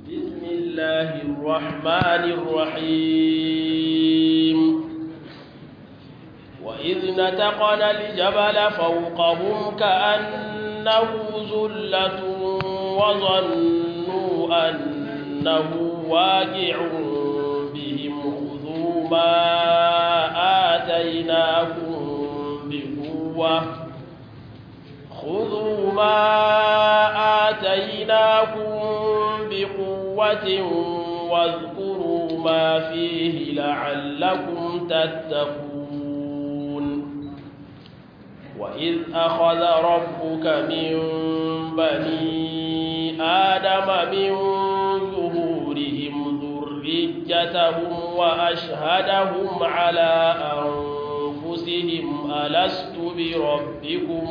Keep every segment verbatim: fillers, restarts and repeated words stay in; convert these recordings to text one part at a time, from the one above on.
بسم الله الرحمن الرحيم وإذ نتقنا الجبل فوقهم كأنه ظلة وظنوا أنه واقع بهم خذوا ما آتيناكم بقوة خذوا ما آتيناكم بقوة واذكروا ما فيه لعلكم تتقون وإذ أخذ ربك من بني آدم من ظهورهم ذريتهم وأشهدهم على أنفسهم ألست بربكم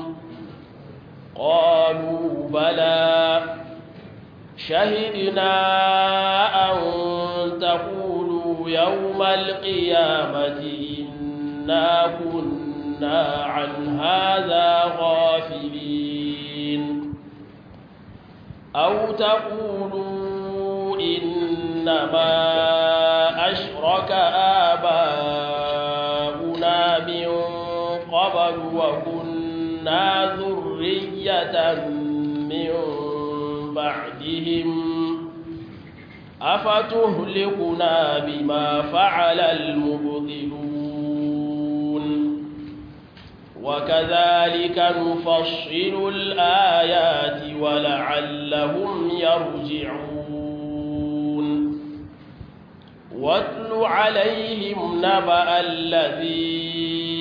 قالوا بلى شهدنا أن تقولوا يوم القيامة إنا كنا عن هذا غافلين أو تقولوا إنما أشرك آباؤنا من قبل وكنا ذرية من بعدهم أفتهلكنا بما فعل المبطلون وكذلك نفصل الآيات ولعلهم يرجعون واتل عليهم نبأ الذي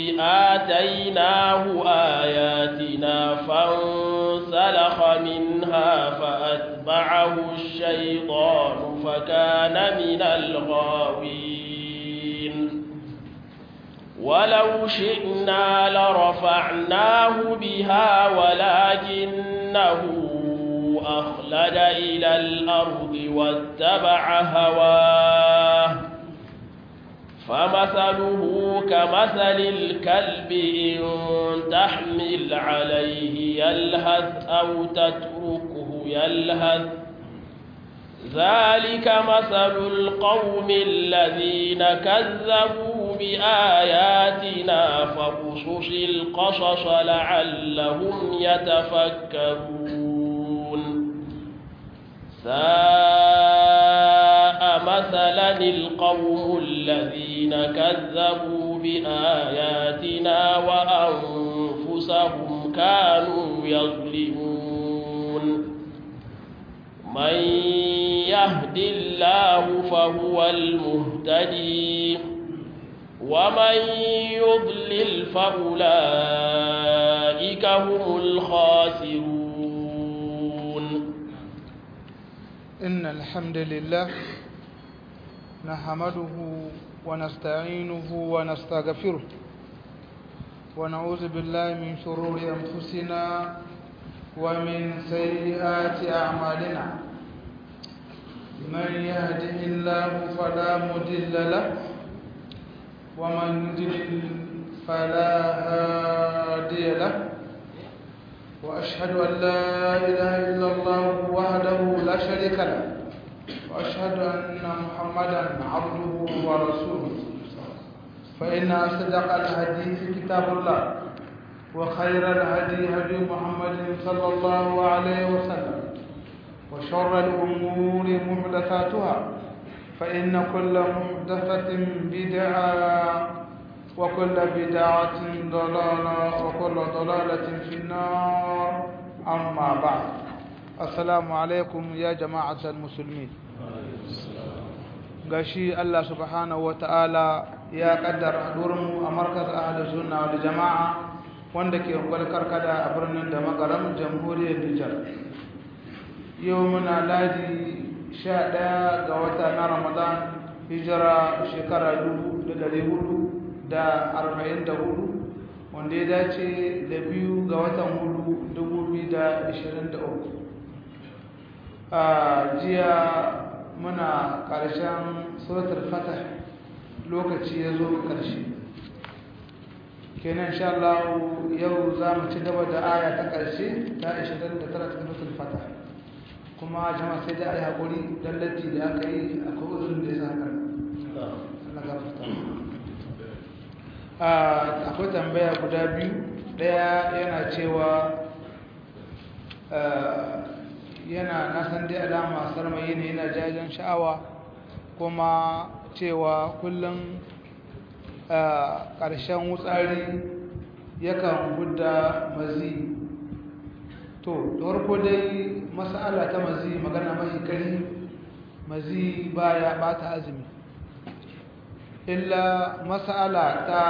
آتيناه آياتنا فانسلخ منها فأتبعه الشيطان فكان من الغاوين ولو شئنا لرفعناه بها ولكنه أخلد إلى الأرض واتبع هواه فمثله كمثل الكلب إن تحمل عليه يلهث أو تتركه يلهث ذلك مثل القوم الذين كذبوا بآياتنا فقصص القصص لعلهم يتفكرون ساء مثلا القوم الذين كذبوا بآياتنا وأنفسهم كانوا يظلمون من يهد الله فهو المهتدي ومن يضلل فأولئك هم الخاسرون إن الحمد لله نحمده ونستعينه ونستغفره ونعوذ بالله من شرور أنفسنا ومن سيئات أعمالنا من يهده الله فلا مضل له ومن يضلل فلا هادي له وأشهد أن لا إله إلا الله وحده لا شريك له وأشهد أن محمدا عبده ورسوله فإن أصدق الحديث كتاب الله وخير الهدي هدي محمد صلى الله عليه وسلم وشر الأمور محدثاتها فإن كل محدثة بدعة وكل بدعة ضلالة وكل ضلالة في النار أما بعد السلام عليكم يا جماعة المسلمين gashi Allah subhanahu wataala ya kaddara durmu a markaz ahlus sunna wal jamaa wanda ke ungwal karkada a birnin da magaram jamhuriyar Nijar yau muna ladi sha ɗaya ga wata na Ramadan hijira shekara dubu da ɗari hudu da arba'in da hudu wanda ya dace da biyu ga watan hudu dubu biyu da ashirin da uku a jiya muna ƙarshen suratul fatah lokaci ya zo ƙarshe kenan insha Allah yau za mu ci gaba da aya ta ƙarshe ta ashirin da tara cikin suratul fatah kuma jama'a sai da a yi haƙuri don latti da aka yi akwai uzurin da ya sa haka na gafarta akwai tambaya guda biyu ɗaya yana cewa yana nasan dai alama sarmayi ne yana jajen sha'awa kuma cewa kullum ƙarshen wutsari yakan gudda mazi to da farko dai mas'ala ta mazi magana mafi kari mazi baya bata azumi illa mas'ala ta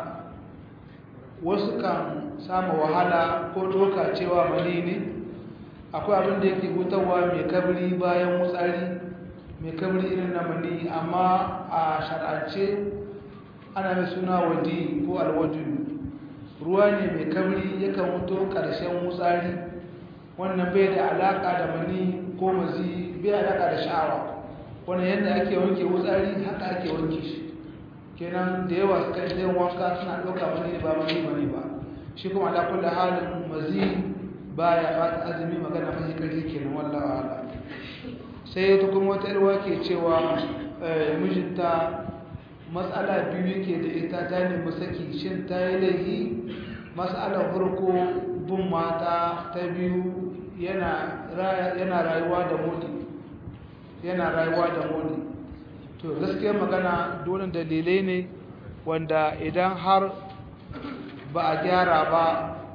wasu kan samu wahala ko doka cewa mani ne akwai abin da yake hutawa mai kabri bayan wutsari mai kabri irin na mani amma a shar'ance ana mai suna wadi ko alwadu ruwa ne mai kabri yakan wuto ƙarshen wutsari wannan bai da alaƙa da mani ko mazi bai alaƙa da sha'awa wannan yadda ake wanke wutsari haka ake wanke shi kenan da yawa suka yi zai wanka suna ɗauka mani ba mani mani ba shi kuma ala kulli halin mazi baya bata azumi magana mafi ƙarfi kenan wallahi ala sai ta kuma wata irwa ke cewa mijinta matsala biyu yake da ita ta nemi saki shin ta yi laifi matsalar farko bin mata ta biyu yana rayuwa da modi yana rayuwa da modi to gaskiyar magana dole dalilai ne wanda idan har ba a gyara ba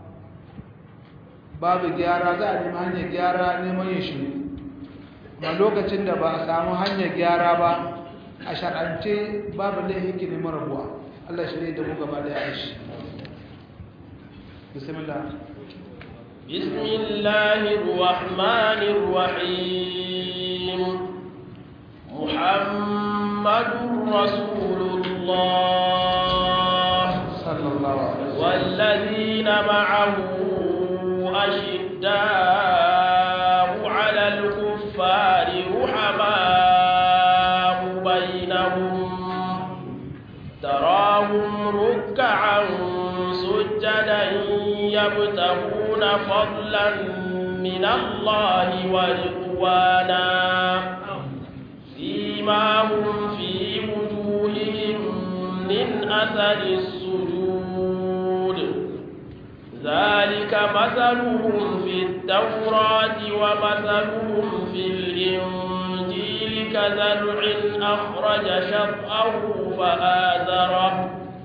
babu gyara za a nemi hanyar gyara neman yin shi a lokacin da ba a samu hanyar gyara ba a shar'ance babu laifin ki neman rabuwa Allah shi ne da mu gaba da ya shi bismillah بسم الله الرحمن الرحيم محمد رسول الله صلى الله عليه وسلم والذين معه أشداء على الكفار رحماء بينهم تراهم ركعا سجدا يبتغون فضلا من الله ورضوانا سيماهم في وجوههم من أثر السجود ذلك مثلهم في التوراة ومثلهم في الإنجيل كزرع أخرج شطأه فآزره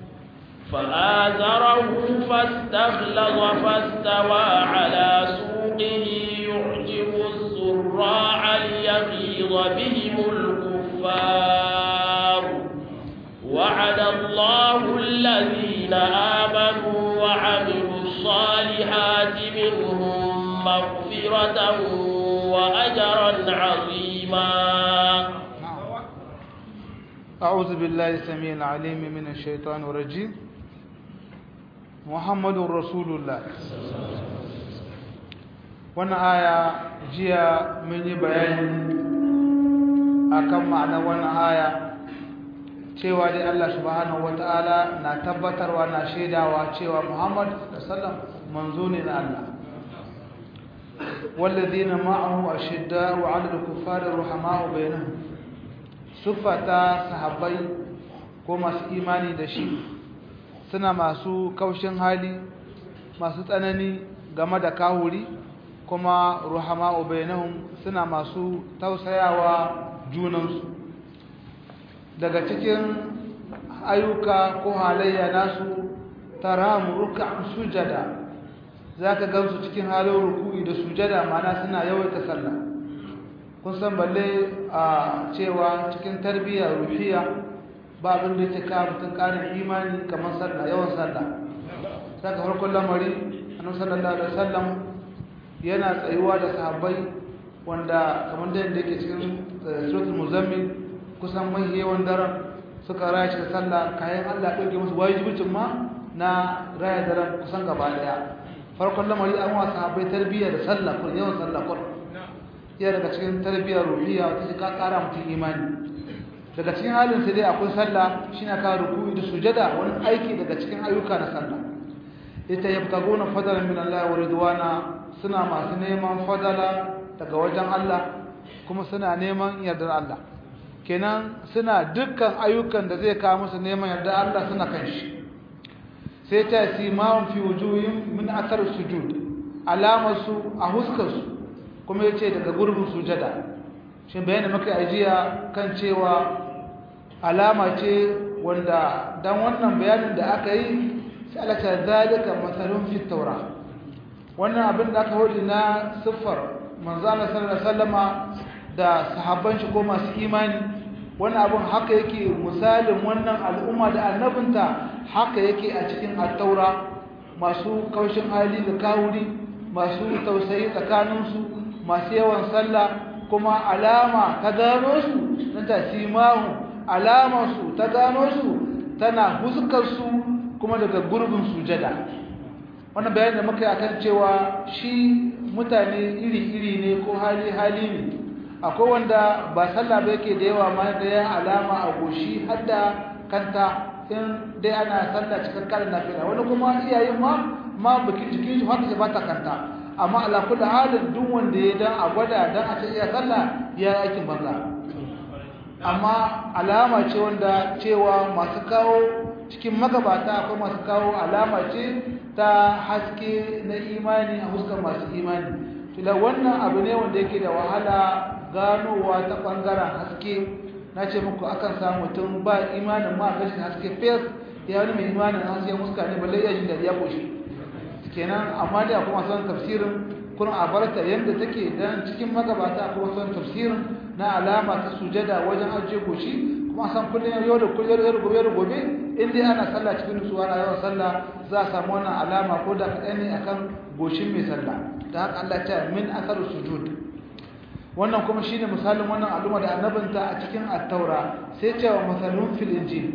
فآزره فاستغلظ فاستوى على سوقه يعجب الزراع ليغيظ بهم الكفار وعد الله الذين آمنوا وعملوا الصالحات منهم مغفرة وأجرا عظيما أعوذ بالله السميع العليم من الشيطان الرجيم محمد رسول الله wannan aya jiya mun yi bayani akan ma'anar wannan aya cewa dai Allah subhanahu wataala na tabbatarwa na shaidawa cewa Muhammad sallallahu alaihi wasallam manzo ne na Allah walladhina ma'ahu ashidda'u 'ala al-kuffari ruhama'u bainahum sufata sahabbai ko masu imani da shi suna masu kaushin hali masu tsanani game da kahuri kuma ruhama'u bainahum suna masu tausayawa junansu daga cikin ayyuka ko halayya nasu taramu ruk'an sujada zaka gansu cikin halin ruku'i da sujada mana suna yawaita sallah kun san balle a cewa cikin tarbiyya ruhiya ba abin da yake kawo mutum ƙarin imani kamar sallah yawan sallah saka farkon lamari annabi sallallahu alaihi wasallam yana tsayuwa da sahabbai wanda kamar da yake cikin suratul muzammil kusan mai yawan daren suka raya shi sallah kayan Allah dauke musu wajibin ma na raya daren kusan gaba daya farkon lamari an wa sahabbai tarbiyya da sallah ko yawan sallah ko ya daga cikin tarbiyyar ruhiyya wata ka kara mutum imani daga cikin halin sai dai akwai sallah shine ka ruku'i da sujada wani aiki daga cikin ayyuka na sallah ita yabtaguna fadlan min Allah wa ridwana suna masu neman fadala daga wajen Allah kuma suna neman yardar Allah kenan suna dukkan ayyukan da zai kawo musu neman yardar Allah suna kan shi sai ta simawun fi wujuhin min athar sujud alamarsu a huskarsu kuma yace daga gurbin sujada shin bayanin maka ajiya kan cewa alama ce wanda dan wannan bayanin da aka yi sai Allah ta zalika masalun fi taura wannan abin da aka hodi na siffar manzo Allah sallallahu alaihi wasallama da sahabban shi ko masu imani wannan abin haka yake misalin wannan al'umma da annabinta haka yake a cikin at-taura masu kaushin hali da kawuri masu tausayi tsakaninsu masu yawan sallah kuma alama ta gano su nan ta simahu alama su ta gano su tana huskar su kuma daga gurbin sujada wannan bayanin da muka yi akan cewa shi mutane iri-iri ne ko hali-hali ne akwai wanda ba sallah ba yake da yawa ma da ya alama a goshi har da kanta in dai ana sallah cikin karin nafila wani kuma iyayen ma ma baki jikin shi haka ba ta kanta amma ala kulli halin duk wanda ya dan a gwada dan a ce iya sallah ya yi aikin banza amma alama ce wanda cewa masu kawo cikin magabata akwai masu kawo alama ce ta haske na imani a huskar masu imani tunda wannan abu ne wanda yake da wahala ganowa ta bangaren haske na ce muku akan samu mutum ba imanin ma gashin haske fes ya wani mai imanin haske huska ne balle ya jin da ya koshi kenan amma dai akwai masu tafsirin kun a barta yadda take dan cikin magabata akwai masu tafsirin na alama ta sujada wajen ajiye goshi kuma san kullum yau da kullum yau da gobe da gobe in dai ana sallah cikin nutsuwa na yawan sallah za a samu wannan alama ko da kaɗan ne akan goshin mai sallah da haka Allah ta min asar sujud wannan kuma shine misalin wannan al'umma da annabinta a cikin at-taura sai cewa masalun fil injil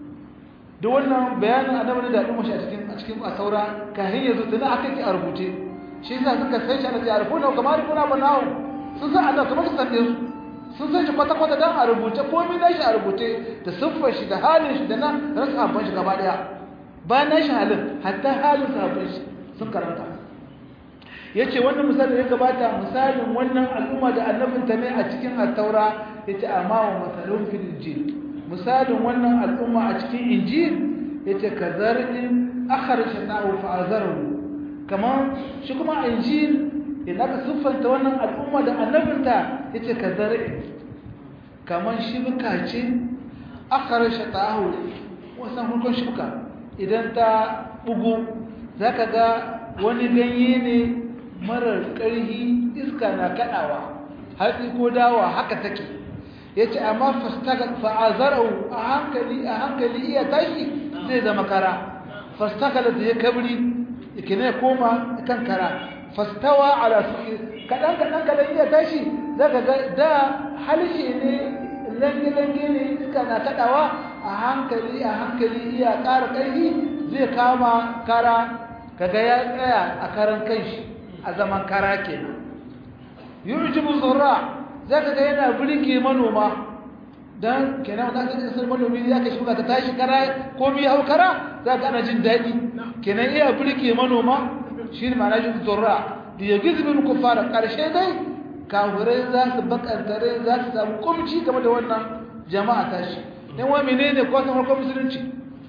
duk wannan bayanin annabi da al'umma shi a cikin a cikin at-taura kahin yazo tana aka ki a rubuce shi yasa suka sai shi annabi ya rubuta kamar kuna banawo sun san Allah kamar su san su sun san shi kwata kwata dan a rubuce komai na shi a rubuce da siffar shi da halin shi da na rasu abban shi gaba daya bayan na shi halin hatta halin sahabbai shi sun karanta yace wannan misali ya gabata misalin wannan al'umma da annabinta ne a cikin at-taura yace amma wa masalun fil injil misalin wannan al'umma a cikin injil yace kazarin akhraja ta'u fa azaru kaman shi kuma injil idan ka siffanta wannan al'umma da annabinta yace kazarin kaman shibka ce akhraja ta'u wasan hukun shibka idan ta bugu zaka ga wani ganye ne marar ƙarhi iska na kaɗawa hatsi ko dawa haka take ya ce amma fa'azarau a hankali a hankali iya tashi zai zama kara fastakala da ya kabri yake ne koma kan kara fastawa ala suke kaɗan kaɗan kaɗan iya tashi za ka ga da halishe ne lange-lange ne iska na kaɗawa a hankali a hankali iya ƙara ƙarfi zai kama kara kaga ya tsaya a karan kanshi a zaman kara kenan yujibu zurra zaka ga yana burge manoma dan kenan da aka san manomi zaka shuka ta tashi kara ko mi hau kara zaka ana jin dadi kenan iya burge manoma shine ma'ana yujibu zurra da yagizbul kufar karshe dai kafirai za su bakantare za su samu kumci game da wannan jama'a tashi dan wa menene ko san farkon musulunci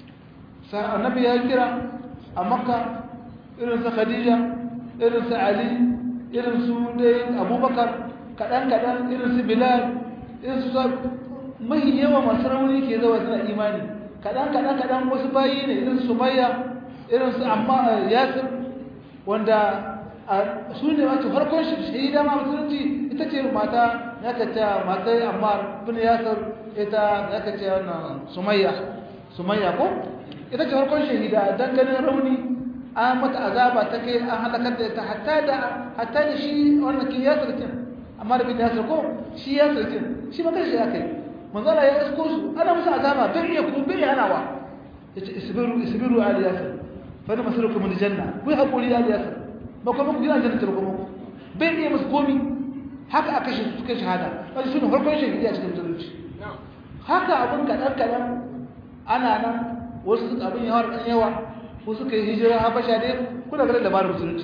sai annabi ya kira a makka irin sa khadija irin su Ali irin su dai Abubakar kadan kadan irin su Bilal irin su mai yawa masu rauni ke zawa suna imani kadan kadan kadan wasu bayi ne irin su Sumayya irin su Amma Yasir wanda su ne wato farkon shahida ma musulunci ita ce mata yaka ta mata Ammar bin Yasir ita yaka ce wannan Sumayya Sumayya ko ita ce farkon shahida dan ganin rauni an mata azaba ta kai an halakar da ita hatta da hatta da shi wannan kin ya sarkin amma da bin ya sarko shi ya sarkin shi ba kai shi ya kai manzala ya isko su ana musu azaba bin ya ku bin hanawa yace isbiru isbiru ali yasir fa na masalukum min janna ku hakuri ali yasir ba kuma ku gina janna ta kuma bin ya musu komi haka aka shi suka shahada wani sunu farkon shahidi a cikin musulunci haka abun kadan kadan ana nan wasu abin yawa dan yawa ko suka yi hijira habasha ne kuna ga labarin musulunci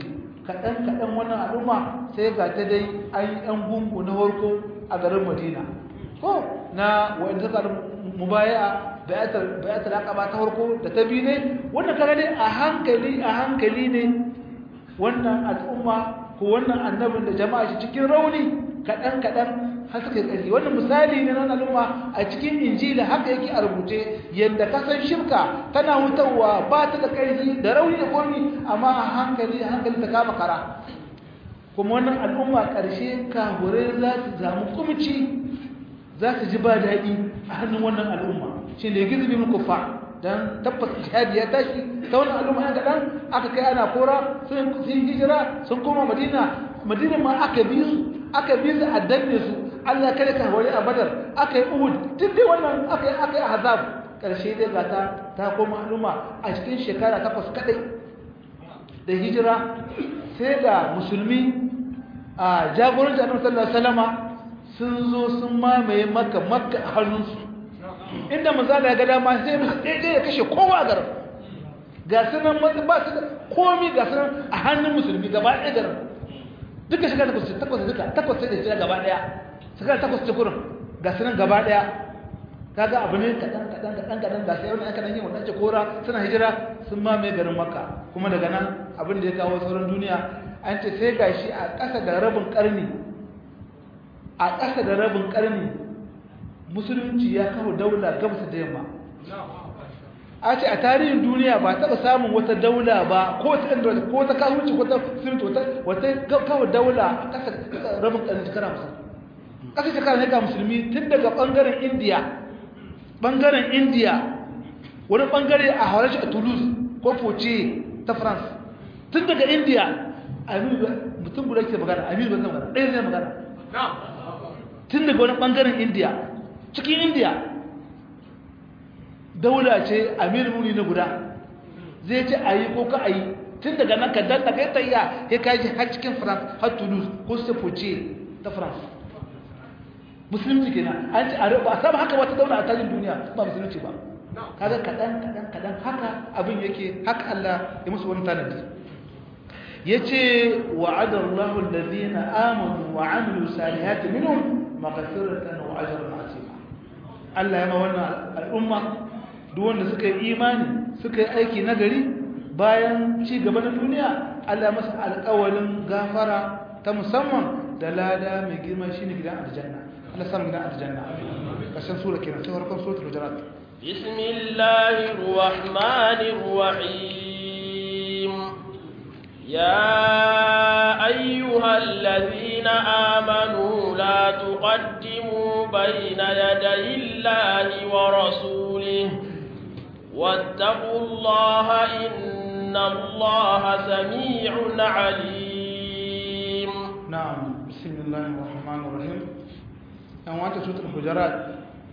kaɗan kaɗan wannan al'umma sai ga ta dai an yi ɗan gungu na farko a garin madina ko na wa'anda suka mubaya bayatul aqaba ta farko da ta biyu ne wannan kaga ne a hankali a hankali ne wannan al'umma ko wannan annabin da jama'a shi cikin rauni kaɗan kaɗan har suka yi wannan misali ne na al'umma a cikin injila haka yake a rubuce yadda kasan shirka tana hutawa ba ta da ƙarfi da rauni da komi amma a hankali a hankali ta kama kara kuma wannan al'umma ƙarshe kahure za su samu kumci za su ji ba daɗi a hannun wannan al'umma shi ne gizibi muku fa don tabbas jihadi ya tashi ta wannan al'umma yan kaɗan aka kai ana kora sun yi hijira sun koma madina madina ma aka bi su aka bi su a danne su Allah kada ka hore a badar aka yi uhud duk dai wannan aka yi aka yi azab karshe dai ga ta ta koma al'umma a cikin shekara takwas kadai da hijira sai da musulmi a jagoranci annabi sallallahu alaihi wasallama sun zo sun mamaye makka makka a hannunsu inda manzo ya ga dama sai musu daidai ya kashe kowa a garin ga sunan matsi ba su komi ga sunan a hannun musulmi gaba ɗaya garin duka shekara takwas takwas duka takwas sai da hijira gaba ɗaya shekara takwas ce kurin ga sunan gaba ɗaya kaga abu ne kaɗan kaɗan kaɗan kaɗan ga sai wani aka nan yi wannan ce kora suna hijira sun mamaye garin makka kuma daga nan abin da ya kawo sauran duniya an ce sai gashi a ƙasa da rabin ƙarni a ƙasa da rabin ƙarni musulunci ya kawo daula gabas da yamma a ce a tarihin duniya ba taɓa samun wata daula ba ko ta inda ko ta kawunci ko ta sirri wata kawo daula a ƙasa rabin ƙarni shekara musulmi ƙasa shekara ne ga musulmi tun daga ɓangaren indiya ɓangaren indiya wani ɓangare a haurashi a toulouse ko foce ta france tun daga indiya mutum guda ke magana amir ban zai magana ɗaya zai magana tun daga wani ɓangaren indiya cikin indiya daula ce amir muni na guda zai ce a yi ko ka a yi tun daga nan ka danta ka yi ta iya ya kaji har cikin france har toulouse ko su foce ta france musulunci kenan an ce a ba a saba haka wata daula a tarihin duniya ba musulunci ba kaga kaɗan kaɗan kaɗan haka abin yake haka Allah ya musu wani tanadi yace wa'adallahu alladhina amanu wa 'amilu salihati minhum maghfiratan wa ajran 'azima Allah ya ma wannan al'umma duk wanda suka yi imani suka yi aiki nagari bayan ci gaba na duniya Allah ya masa alƙawarin gafara ta musamman da lada mai girma shine gidan aljanna Allah ya samu gidan aljanna kashin sura kenan sai farkon suratul hujurat bismillahir rahmanir rahim ya ayyuhallazina amanu la tuqaddimu bayna yadayi llahi wa rasulihi wattaqullaha innallaha samii'un 'aliim. Na'am, bismillahir rahmanir rahim. An wata suratul hujurat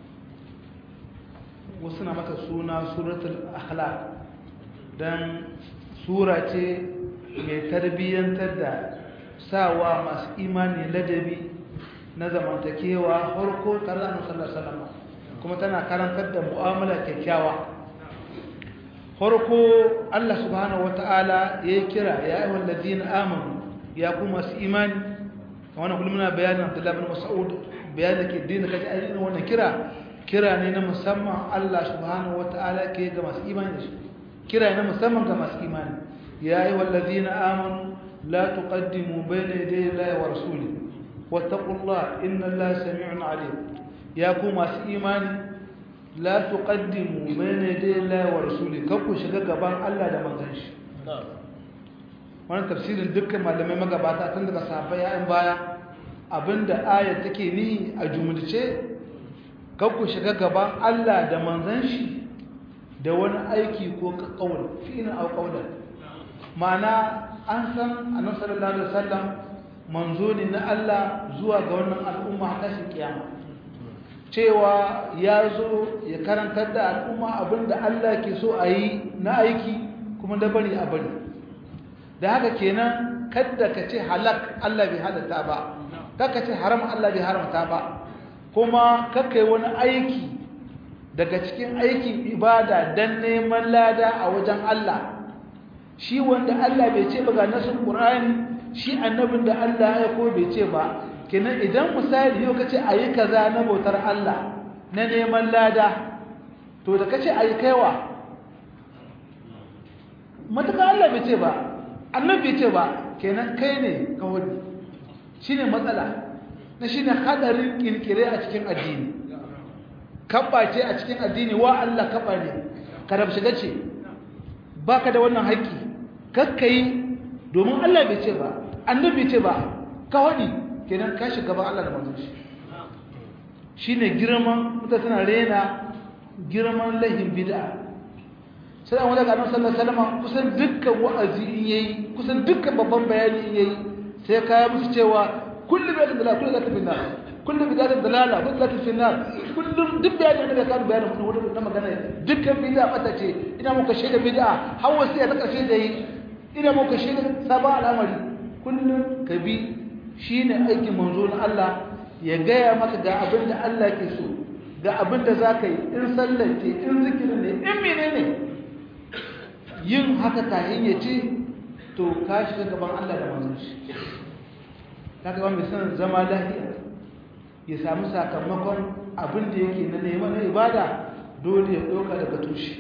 wasu na mata suna suratul akhlaq dan sura ce mai tarbiyyantar da sawa masu imani ladabi na zamantakewa harko tare da Annabi sallallahu alaihi wasallam kuma tana karantar da mu'amala kyakkyawa harko Allah subhanahu wataala ya kira ya ayyuhal ladina amanu ya kuma masu imani wannan kullum muna bayanin Abdullah bin Mas'ud bayanin ke dinin kaji ayyukan wannan kira kira ne na musamman Allah subhanahu wataala ke ga masu imani da shi kira ne na musamman ga masu imani ya ayyuhal ladina amanu la tuqaddimu bayna yaday Allahi wa rasulihi wattaqullaha innallaha samii'un 'aliim ya ku masu imani la tuqaddimu bayna yaday Allahi wa rasulihi kanku shiga gaban Allah da manzon shi wannan tafsirin dukkan malamai magabata tun daga sahabbai yayin baya abinda ayat take ni a jumulce kanku shiga gaban Allah da manzon shi da wani aiki ko kaul fi'in aw qawlan ma'ana an san annabi sallallahu alaihi wasallam manzo ne na Allah zuwa ga wannan al'umma ta shi kiyama cewa ya zo ya karantar da al'umma abinda Allah ke so a yi na aiki kuma da bari a bari da haka kenan kada ka ce halak Allah bai halatta ba kada ka ce haram Allah bai haramta ba kuma kakkai wani aiki daga cikin aikin ibada dan neman lada a wajen Allah shi wanda Allah bai ce ba ga nasin Qur'ani shi annabin da Allah ya ko bai ce ba kenan idan misali yau kace ayi kaza na bautar Allah na neman lada to da kace ayi kaiwa mataka Allah bai ce ba annabi bai ce ba kenan kai ne ka wani shine matsala na shine hadarin kirkire a cikin addini kabba ce a cikin addini wa Allah kabba ne kada shiga ce baka da wannan haƙƙi kakkai domin Allah bai ce ba annabi bai ce ba ka wani kenan ka shiga ba Allah da manzon shi shine girman mutane tana rena girman lahin bid'a sai an wadaga annabi sallallahu alaihi wasallam kusan dukkan wa'azi in yayi kusan dukkan babban bayani in yayi sai ka musu cewa kullu bid'atin dalala kullu bid'atin finnar kullu bid'atin dalala kullu bid'atin finnar kullu duk bayani da ka bayani mun wanda na magana dukkan bid'a bata ce ina muka shaida bid'a hawa sai ta karshe da yi ina muka shaida sabon al'amari kullun kabi shine aikin manzo na Allah ya gaya maka ga abin da Allah ke so ga abin da zaka yi in sallar ce in zikirin ne in menene yin haka kayan ya ce to ka shiga gaban Allah da manzon shi kaga wanda san zama lafiya ya samu sakamakon abin da yake na neman na ibada dole ya doka daga tushe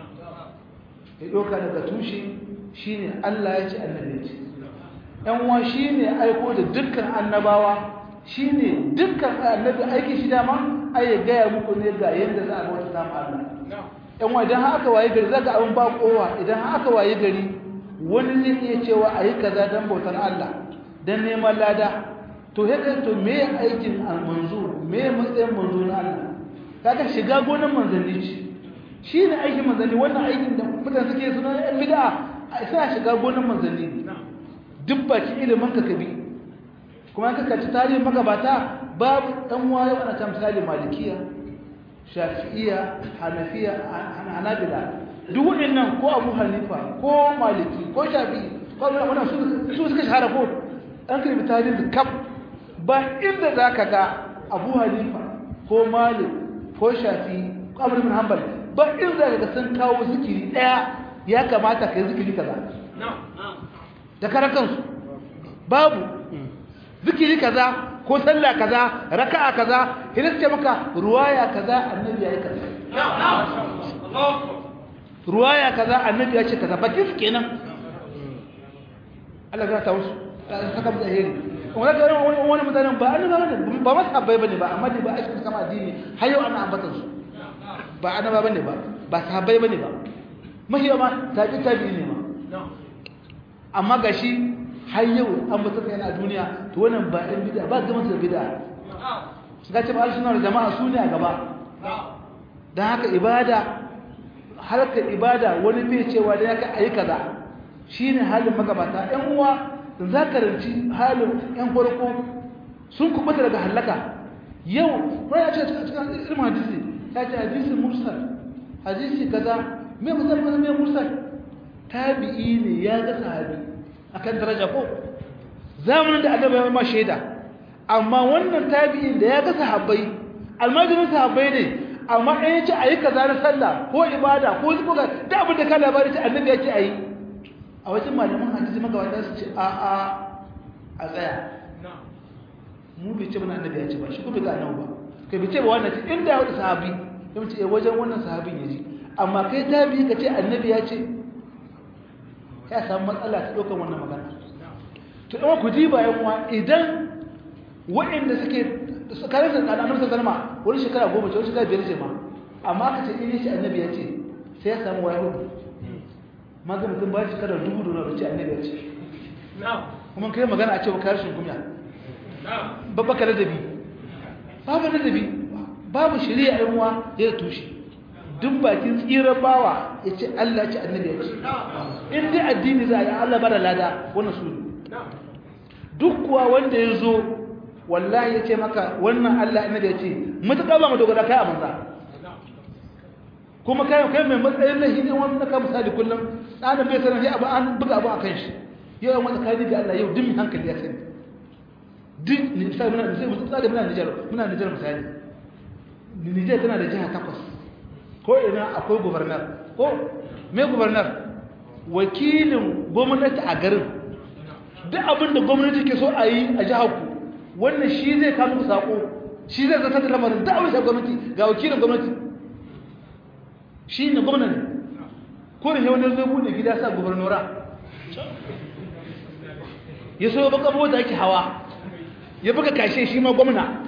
ya doka daga tushe shine Allah ya ce annabi ya ce yan uwa shine aiko da dukkan annabawa shine dukkan annabi aiki shi dama ai ya gaya muku ne ga yanda za a bauta samu Allah yan uwa idan haka waye gari zaka abin ba kowa idan haka waye gari wani zai iya cewa ayi kaza dan bautar Allah dan neman lada to haka to me aikin almanzu me matsayin manzo na Allah kaga shiga gonan manzanni ce shine aikin manzanni wannan aikin da mutane suke suna yan bid'a sai shiga gonan manzanni duk baki ilimin ka kabi kuma ka kaci tarihin magabata babu dan waye ana ta misali malikiya shafi'iyya hanafiya hanabila duk wannan ko abu hanifa ko maliki ko shafi'i ko wannan su su suka shahara ko an kirbi tarihin kaf ba inda zaka ga abu hanifa ko malik ko shafi'i ko abu bin hanbal ba inda zaka ga sun kawo zikiri daya ya kamata kai zikiri kaza da karakansu babu zikiri kaza ko sallah kaza raka'a kaza hilace maka ruwaya kaza annabi yayi kaza ruwaya kaza annabi ya ce kaza bakin su kenan Allah ya ta wasu saka mu zahiri wala ga wani mutanen ba annabi bane ba masabbai bane ba amma dai ba a cikin kama addini har yau ana ambatan su ba annabi bane ba ba sahabbai bane ba mahiya ma tabi tabi ne ma amma gashi har yau an bata kai a duniya to wannan ba ɗan bid'a ba ga masa bid'a su ga ce ba sunna da jama'a su ne a gaba dan haka ibada harkar ibada wani bai cewa da yaka ayi kaza shine halin magabata ɗan uwa zakaranci halin ɗan farko sun kubuta daga halaka yau wani ya ce cikin ilmin hadisi ya ce hadisi mursal hadisi kaza me musamman me mursal tabi'i ne ya ga sahabi akan daraja ko zamanin da annabi ya ma shaida amma wannan tabi'in da ya ga sahabbai almajirin sahabbai ne amma in yace ayi kaza na sallah ko ibada ko zuwa da abin da ka labari ta annabi yake ayi a wajen malaman hadisi magawata su ce a a a tsaya mu bai ce mana annabi ya ce ba shi ko bai ga annabi ba kai bai ce ba wannan ce inda wata sahabi ya ce wajen wannan sahabin yaji amma kai tabi'i ka ce annabi ya ce ya samu matsala ta ɗaukar wannan magana to ɗan ku ji bayan wa idan waɗanda suke kare da annabi sallallahu wani shekara goma ce wani shekara biyar ce ma amma aka ce in shi annabi ya ce sai ya samu wayo maga mutum ba shi shekara dubu da wani ce annabi ya ce kuma kai magana a ce ka rashin kunya babba ka ladabi babu ladabi babu shari'a yan uwa ya tushe duk bakin tsirar bawa ya ce Allah ce annabi ya ce in dai addini za a yi Allah bada lada wannan su duk kuwa wanda ya zo wallahi ya ce maka wannan Allah annabi ya ce mutuƙa ba mu dogara kai a manza kuma kai kai mai matsayin na hidin wannan ka misali kullum ɗanin bai sanar ya abu an buga abu a kan shi yau yan wata kaji da Allah yau duk hankali ya sani duk misali muna misali muna Nijar muna Nijar misali Nijar tana da jiha takwas ko ina akwai gubernar ko me gubernar wakilin gwamnati a garin duk abin da gwamnati ke so a yi a jihar ku wannan shi zai kawo muku sako shi zai zata da lamarin da abin da gwamnati ga wakilin gwamnati shi ne gwamnati ko da wani zai bude gida sa gubernora ya so baka mota yake hawa ya buga kashe shi ma gwamna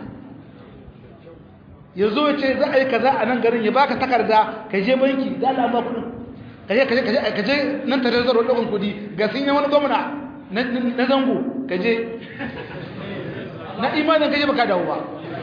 ya zo ya ce za a yi kaza a nan garin ya baka takarda ka je banki da Allah ba kudin kaje kaje kaje kaje nan tare da rodon kudi ga sun yi wani gwamna na zango kaje na imanin kaje baka dawo ba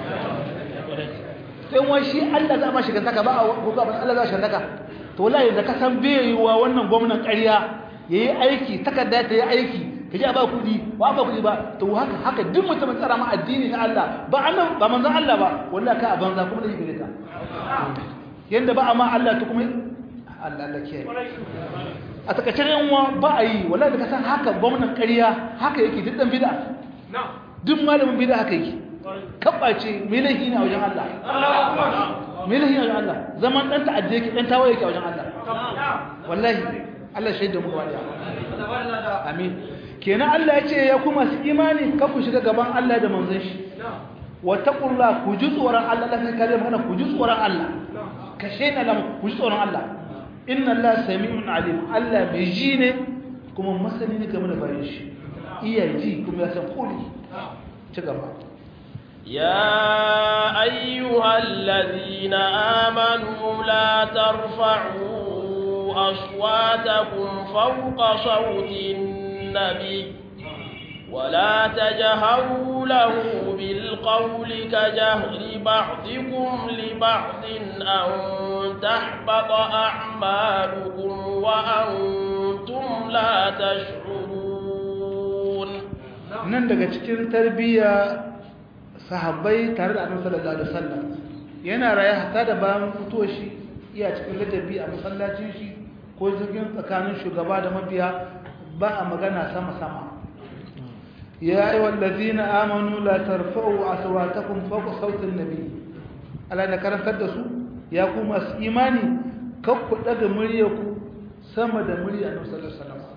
sai wai shi Allah za ma shiga saka ba ko ba Allah za shi saka to wallahi da ka san bai yiwa wannan gwamnan ƙarya yayi aiki takarda ta yi aiki kaje a ba kudi ba ba kudi ba to haka haka duk mutum tsara ma addini na Allah ba annan ba manzon Allah ba wallahi ka a banza kuma da yi ka yanda ba amma Allah to kuma Allah Allah ke a takaice yanwa ba a yi wallahi da ka san haka gwamnan ƙarya haka yake duk dan bid'a duk malamin bid'a haka yake kabbace me lahi ne a wajen Allah me lahi ne a wajen Allah zaman dan ta'addi yake dan tawaye yake a wajen Allah wallahi Allah shaida mu waliya amin kenan Allah ya ce ya kuma su imani ka ku shiga gaban Allah da manzon shi wa taqulla ku ji tsoron Allah lafi kare magana ku ji tsoron Allah ka shaida lam ku ji tsoron Allah inna Allah sami'un alim Allah mai ji ne kuma masani ne game da bayan shi iya ji kuma ya san kuli ci gaba ya ayyuhal ladhina amanu la tarfa'u aswatakum fawqa sawtin النبي ولا تجهروا له بالقول كجهر بعضكم لبعض أن تحبط أعمالكم وأنتم لا تشعرون nan daga cikin tarbiyya sahabbai tare da Annabi sallallahu alaihi wasallam yana raye hatta da bayan fito shi iya cikin ladabi a masallacin shi ko cikin tsakanin shugaba da mabiya ba a magana sama-sama ya yi wallazina amanu la tarfa'u aswatakum fawqa sautin nabi Allah da karantar da su ya ku masu imani kan ku daga muryarku sama da murya Annabi sallallahu alaihi wasallam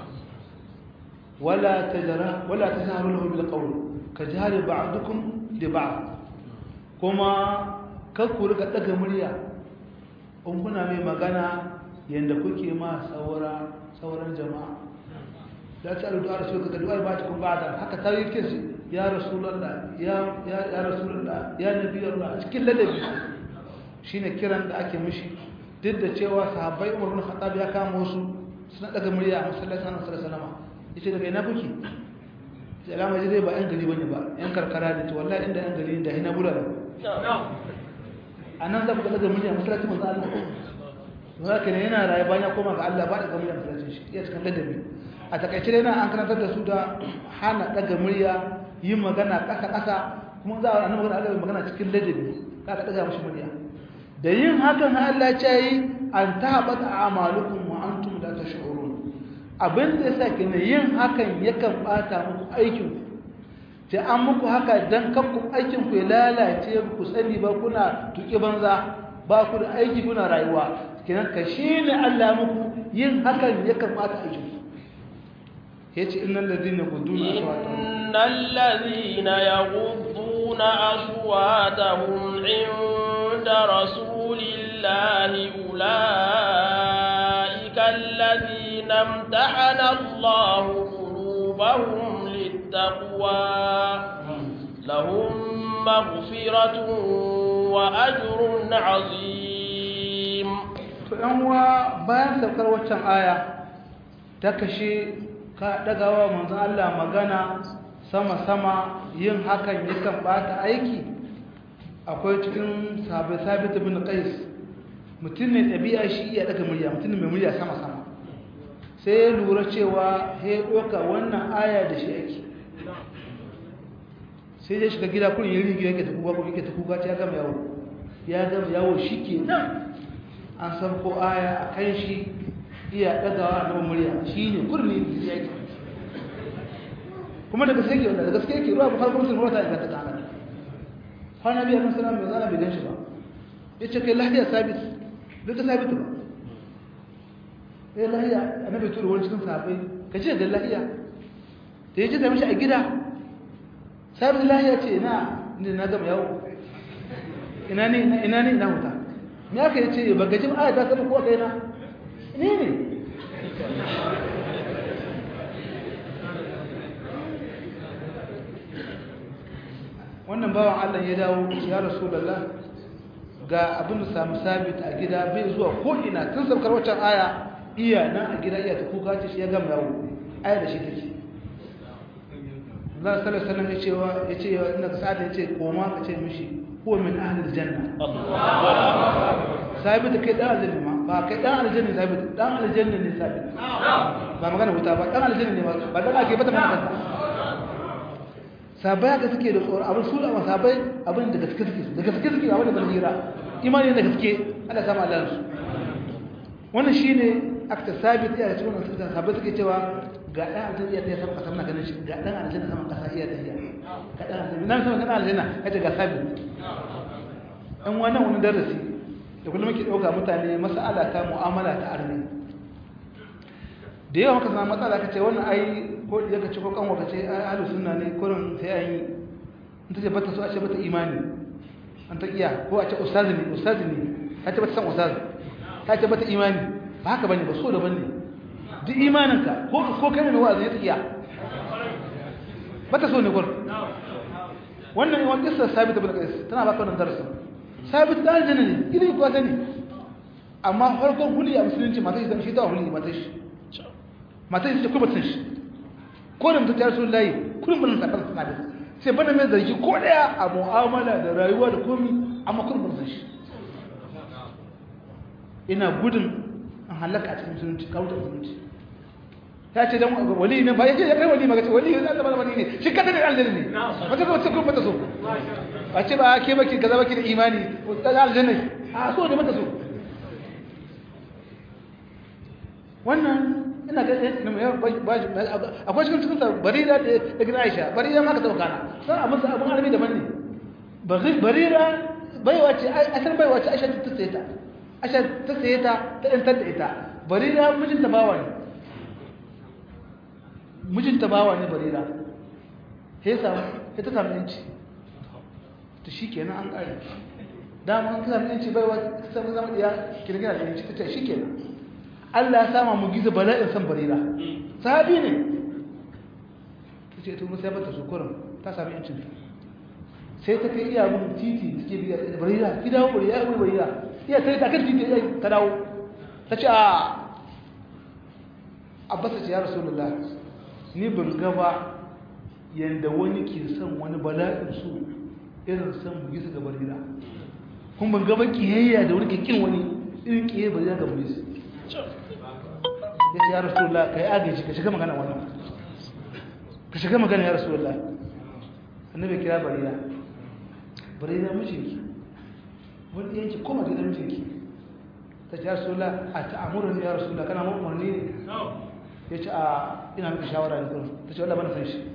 wala tajra wala tajharu lahu bil qawl kajhari ba'dukum li ba'd kuma kan ku riga daga murya in kuna mai magana yanda kuke ma saura sauran jama'a لا تسألوا دعاء رسولك كدعاء بعضكم بعضا حتى تاريخ كسي يا رسول الله يا يا يا رسول الله يا نبي الله cikin ladabi shine kiran da ake mishi duk da cewa sahabbai Umar bin Khattab ya kama wasu suna daga murya a masallacin Annabi sallallahu alaihi wasallam yace daga ina kuke sai alama ji dai ba yan gari bane ba yan karkara ne to wallahi inda yan gari da hina bulala anan za ku daga murya masallacin manzo Allah to haka ne yana raye bayan ya koma ga Allah ba daga murya masallacin shi ya cikin ladabi a takaice dai nan an karantar da su da hana daga murya yin magana ƙasa-ƙasa kuma za a annabi magana magana cikin ladabi ka ka daga mashi murya da yin hakan Allah ya yi an tahabata a'malukum wa antum la tash'urun abin da yasa kina yin hakan yakan bata muku aikin ku sai an muku haka dan kanku aikin ku ya lalace ku sani ba kuna tuki banza ba ku da aiki kuna rayuwa kinan ka shine Allah muku yin hakan yakan bata aikin ku yace innal ladina yaghudduna aswatahum innal ladina yaghudduna aswatahum 'inda rasulillahi ulaika alladhina imtahana Allahu qulubahum littaqwa lahum maghfiratun wa ajrun 'azim to dan wa bayan saukar waccan aya ta kashe ka dagawa manzon Allah magana sama-sama yin hakan yakan bata aiki akwai cikin sahabi Sabit ibn Qais mutum ne tabi'a shi iya daga murya mutum ne mai murya sama-sama sai ya lura cewa he doka wannan aya da shi yake sai ya shiga gida kullun yiri gida yake ta kuka ko yake ta kuka ta gama yawo ya gama yawo shikenan an san ko aya akan shi iya dagawa na murya shine kurni yake kuma daga sai ke wanda daga sai ke ruwa bukhari muslim ruwa ta inganta ta hana fa nabi sallallahu alaihi wasallam bai zana bai ganshi ba yace kai lahiya sabit duka sabit ba eh lahiya annabi turo wani cikin sahabbai kace da lahiya da ya ce da mishi a gida sabit lahi ya ce ina ni na gama yawo ina ne ina ne ina huta me aka yi ce bagajin aya ta saba ko kai na ne ne wannan bawan Allah ya dawo ya rasulullah ga abin da samu sabit a gida bai zuwa ko ina tun sabkar waccan aya iya nan a gida iya ta kuka ce shi ya gama yawo aya da shi take Allah sallallahu alaihi wasallam ya ce wa ya ce inda ka sada ya ce koma ka ce mishi huwa min ahli aljanna sabit kai dan aljanna ma ba kai dan aljanna sabit dan aljanna ne sabit ba magana wuta ba dan aljanna ne ba dan ake bata mana sabai ga suke da tsoro abin su da sabai abin da gaske suke da gaske suke abin da ban hira imani da gaske Allah sama Allah su wannan shine akta sabit ya cikin wannan sabai suke cewa ga dan aljanna ya sama kasa muna ganin shi ga dan aljanna sama kasa iya tafiya ga dan aljanna nan sama kana aljanna kace ga sabit an wannan wani darasi da kullum muke dauka mutane mas'ala ta mu'amala ta arni da yawa maka samu matsala kace wannan ai ko da kace ko kanwa kace ai ahlus sunna ne kurin sai an yi in tace bata so a ce bata imani an ta iya ko a ce ustazi ne ustazi ne ka ce bata san ustazi ka ce bata imani ba haka bane ba so da bane duk imaninka ko ko kai ne wa'azi ta iya bata so ne gur wannan ne wannan kissa sabita bin qais tana baka wannan darasin sabit da aljanna ne ilimi ko sani amma farkon huli a musulunci mata shi shi ta huli mata shi mata shi ko bata shi ko da mutum ya rasu layi kullum ban sakar sabit sai bana mai zargi ko daya a mu'amala da rayuwa da komi amma kullum ban shi ina gudun an halaka a cikin musulunci kawo da musulunci ta ce dan wali ne ba yake ya kai wali magace wali ne Allah wali ne shi kada da aljanna ne wata ko ta kuma ta so ba ce ba ke baki kaza baki da imani ta aljanna a so da mata so wannan ina ga akwai cikin cikin sa barira da gidan Aisha barira ma ka taba kana sai a masa abun alami daban ne barira baiwa ce asar baiwa ce Aisha ta tsaye ta Aisha ta tsaye ta ta dantar da ita barira mijinta bawa ne mijinta bawa ne barira sai sa sai ta samu yanci to shikenan an kare dama an samu yanci baiwa ta samu zama iya kirgina da yanci ta ce shikenan Allah ya sama mu gizo bala'in san barira sahabi ne ta ce to musa bata sukurin ta sami yancin sai ta kai iya mun titi suke biya barira ki dawo barira ya barira iya sai ta kan titi ta dawo ta ce a abbas ce ya rasulullah ni ban ga ba yanda wani ke son wani bala'in su irin san mu gizo ga barira kun ban ga ba kiyayya da wani ke kin wani irin kiyayya barira ga mu gizo ya ce ya rasulullah ka yi agaji ka shiga magana wannan ka shiga magana ya rasulullah annabi kira barira barira mijinki wani yanki koma gidan mijinki ta ce ya rasulullah a ta'amurin ya rasulullah kana umarni ne ya ce a ina maka shawara ne kuma ta ce wallah bana san shi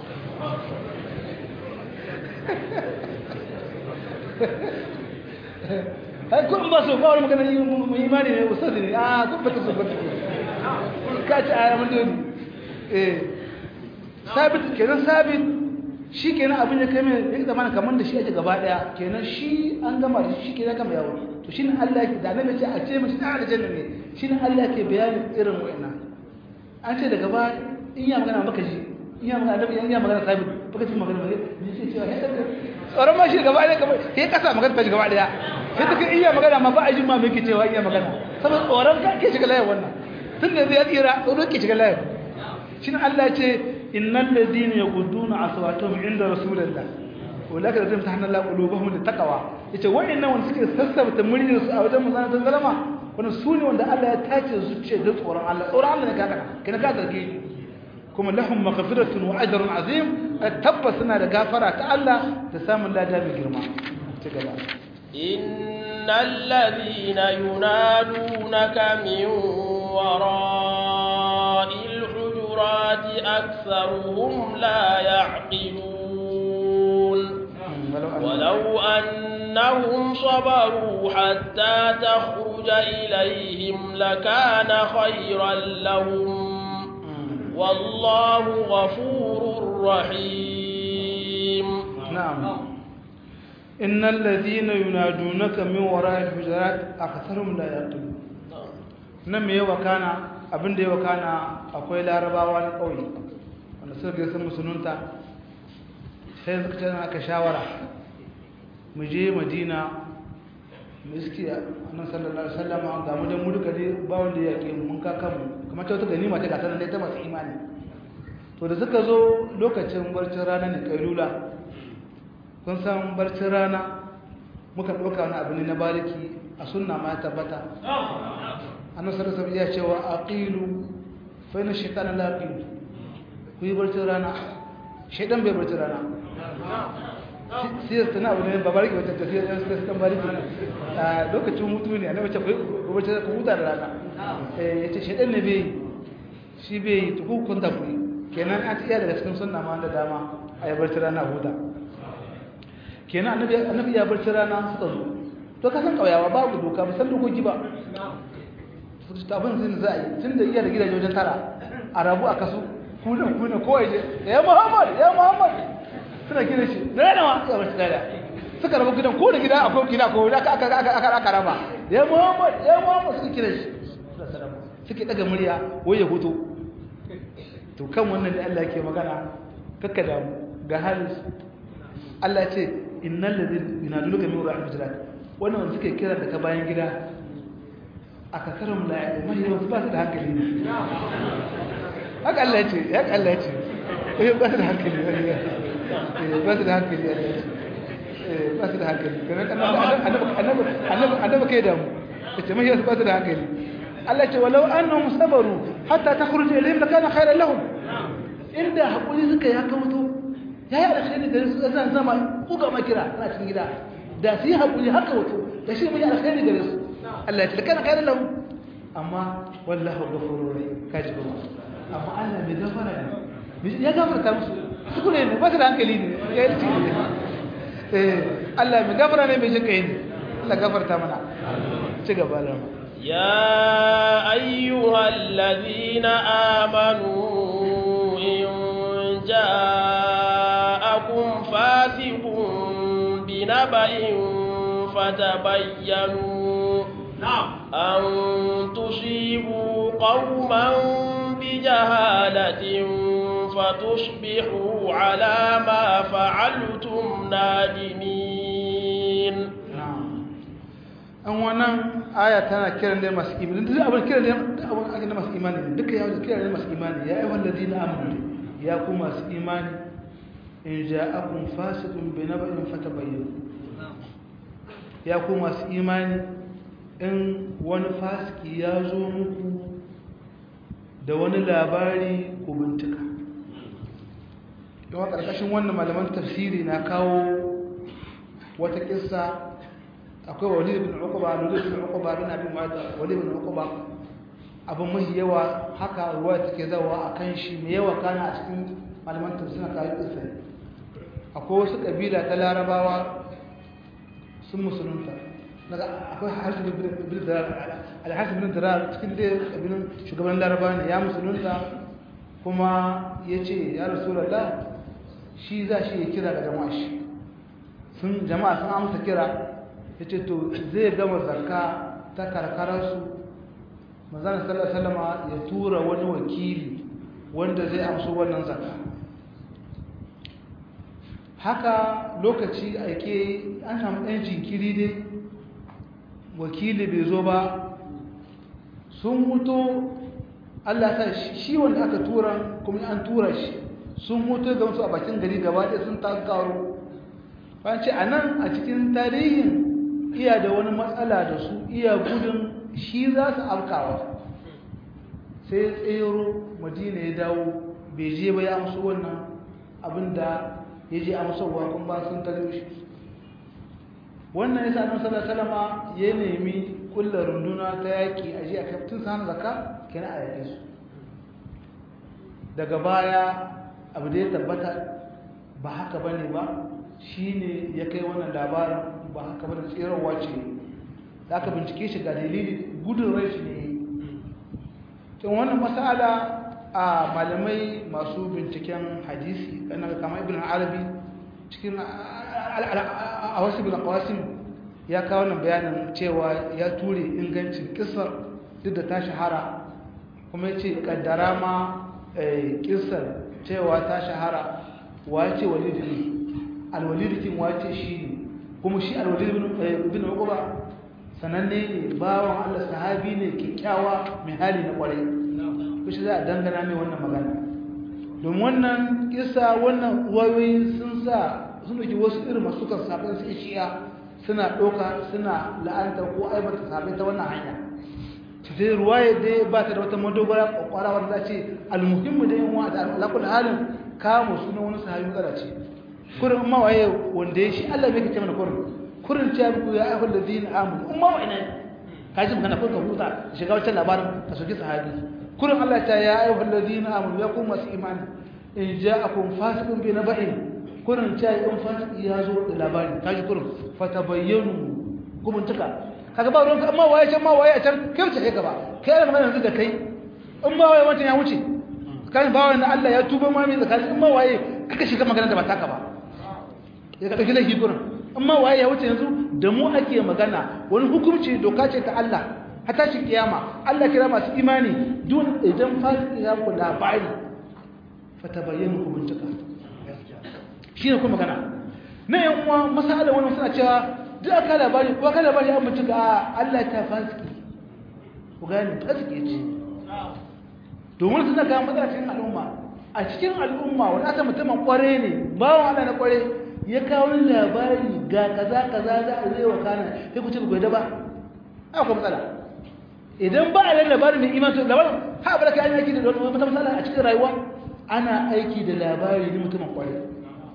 ai kun ba so ba wani magana imani ne ustazi ne a kun bata so bata ka ci aya mun dole eh sabit kenan sabit shi kenan abin da kai mai yake zamana kaman da shi ake gaba daya kenan shi an gama da shi kenan kama yawo to shine Allah yake da annabi ce a ce mishi da aljanna ne shine Allah yake bayani irin wa'annan an ce daga ba in ya magana maka ji in ya magana annabi in ya magana sabit baka ci magana ne sai cewa ya daga tsaron ma shi gaba daya kamar sai kasa magana ta gaba daya sai ta kai iya magana ma ba a ji ma me yake cewa iya magana saboda tsoron ka ke shiga layin wannan tun da zai tsira tsoron ke shiga layin shin Allah ce innal ladina yaqudduna aswatahum inda rasulillah walaka da zai tahana la qulubuhum littaqwa yace wa'annan wanda suke sassabta muryar su a wajen manzon sallama wannan sune wanda Allah ya tace zuciya da tsoron Allah tsoron Allah ne kaga kana ka zarge kuma lahum maghfiratun wa ajrun azim tabbas suna da gafara ta Allah da samun lada mai girma ci gaba إن الذين ينادونك من وراء الحجرات أكثرهم لا يعقلون ولو أنهم صبروا حتى تخرج إليهم لكان خيرا لهم والله غفور رحيم. نعم. إن الذين ينادونك من وراء الحجرات أكثرهم لا يعقلون. nan me yawa kana abin da yawa kana akwai larabawa na ƙauye wanda suka ga sun musulunta sai suka ce aka shawara mu je madina mu iski annabi sallallahu alaihi wasallam ga mu da mu duka dai ba wanda ya yake mun ka kanmu kamar ta wata ganima ta gata nan ta masu imani to da suka zo lokacin barcin rana ne kailula kun san barcin rana muka ɗauka wani abu ne na bariki a sunna ma ya tabbata annabi sallallahu alaihi wasallam ya ce wa aqilu fa inna shaytana la yaqil ku yi barcin rana shaytan bai barcin rana sai tana abu ne babarki wata tafiya da suka kan bariki a lokacin mutu ne annabi ce ku barcin ku huta da rana eh yace shaytan ne bai shi bai to ku kun da ku kenan an iya daga cikin sunna ma da dama a yi barcin rana huta kenan annabi annabi ya barcin rana suka zo to ka san kauyawa babu doka ba san dokoki ba abin zai za a yi tun da iya da gidaje wajen tara a rabu a kasu kuna kuna kowai je ya muhammad ya muhammad suna gina shi da yana wa ya wasu dada suka rabu gidan ko da gida akwai gida ko da aka aka aka raba ya muhammad ya muhammad suka kira shi suke daga murya wai ya hoto to kan wannan da Allah yake magana kakka da ga halis Allah ce innal ladina yunaduluka min wara'i al-hujurat wannan suke kira daga bayan gida aka karam la ya mai wasu ba su da hankali ne haka Allah ya ce haka Allah ya ce eh ba su da hankali eh ba su da hankali eh ba su da hankali kana annabi annabi annabi annabi kai da mu ce mai wasu ba su da hankali Allah ya ce walau annahum sabaru hatta takhruju ilayhim lakana khayran lahum inda hakuri suka ya kauto yayi alkhairi da su zan zama uga makira a cikin gida da su yi hakuri haka wato da shi mai alkhairi da su Allah ya kana kai lahu amma wallahu ghafurur rahim kaji ba amma Allah mai gafara ne ya gafarta musu su ne ba su da hankali ne ya yi eh Allah mai gafara ne mai jin kai ne Allah gafarta mana ci gaba da ya ayyuhal ladina amanu in ja'akum fasiqun binaba'in fatabayyanu أن تصيبوا قوما بجهالة فتصبحوا على ما فعلتم نادمين. an wannan aya tana kiran da masu imani duk abin kiran da abin ake da masu imani duka ya kiran da masu imani ya ayyuhal ladina amanu ya ku masu imani in ja'akum fasiqun bi naba'in fatabayyanu ya ku masu imani in wani fasiki ya zo muku da wani labari ku bincika yawan ƙarƙashin wannan malaman tafsiri na kawo wata kissa akwai walid ibn uqba walid ibn uqba bin abi mu'adh walid ibn uqba abin mahi yawa haka ruwa take zawa akan shi mai yawa kana a cikin malaman tafsiri na kawo kissa akwai wasu kabila ta larabawa sun musulunta akwai harshen bin dirar alhassan bin dirar cikin dai abinin shugaban laraba ne ya musulunta kuma ya ce ya rasu da shi za shi ya kira ga jama'a shi sun jama'a sun amsa kira ya ce to zai gama zarka ta karkararsu mazana sallallahu ya tura wani wakili wanda zai amso wannan zarka haka lokaci ake an samu ɗan jinkiri dai wakili bai zo ba sun mutu Allah ta shi wanda aka tura kuma an tura shi sun mutu ga wasu a bakin gari gaba ɗaya sun tankaro bayan ce a nan a cikin tarihin iya da wani matsala da su iya gudun shi za su afkawa sai tsero madina ya dawo bai je ba ya amsu wannan abin da ya je amsowa kuma ba sun tare shi wannan yasa annabi sallallahu alaihi wasallam ya nemi kullu runduna ta yaki a ji a kaftin san zakka kenan a yake su daga baya abu da ya tabbata ba haka bane ba shine ya kai wannan labarin ba haka bane tsirarwa ce da aka bincike shi ga dalili gudun rai shi ne to wannan masala a malamai masu binciken hadisi kana kamar ibn arabi cikin a wasu ibn qasim ya kawo nan bayanin cewa ya ture ingancin kissar duk da ta shahara kuma yace kaddara ma kissar cewa ta shahara wace walid ne alwalid kin wace shi kuma shi alwalid ibn uqba sananne ne bawon Allah sahabi ne kikkiawa mai hali na kwarai kushi za a dangana mai wannan magana don wannan kisa wannan wayoyi sun sa sun dauki wasu irin masu kan sabon su shi'a suna doka suna la'anta ko aibata sabai ta wannan hanya sai ruwaya dai ba ta da wata madogara kwakwara wanda za ce almuhimmu da yin wa da alakul halin kamo sunan wani sahabi kada ce kurin amma waye wanda ya shi Allah bai kace mana kurin kurin ta ku ya ayyuhal ladina amanu umma wa ina kaji magana ko ka huta shiga wancan labarin ka soki sahabi kurin Allah ta ya ayyuhal ladina amanu ya kuma su imani in ja'akum fasiqun bi naba'in kurin ta in fasiki ya zo da labari kaji kurin fatabayyanu gumun tuka kaga ba ruwanka amma waye can ma waye a can kai wuce kai gaba kai da magana yanzu da kai in ba waye wancan ya wuce kan ba wani Allah ya tuba ma mai zakati in ma waye kaka shiga magana da ba taka ba ya ka dauki laifi gurin in ma waye ya wuce yanzu da mu ake magana wani hukunci doka ce ta Allah hatta shi kiyama Allah kira masu imani duk idan fasiki ya ku labari fatabayyanu ku bincika shine kuma magana na yan uwa masala wani suna cewa duk aka labari ko aka labari an bincika Allah ta fasiki ku gane fasiki ce domin suna ga matsala cikin al'umma a cikin al'umma wani aka mutumin kware ne bawon Allah na kware ya kawo labari ga kaza kaza za a zai wa kana sai ku ce ku da ba akwai matsala idan ba a labarin mai iman to labarin ha baraka an aiki da wata matsala a cikin rayuwa ana aiki da labari ne mutumin kware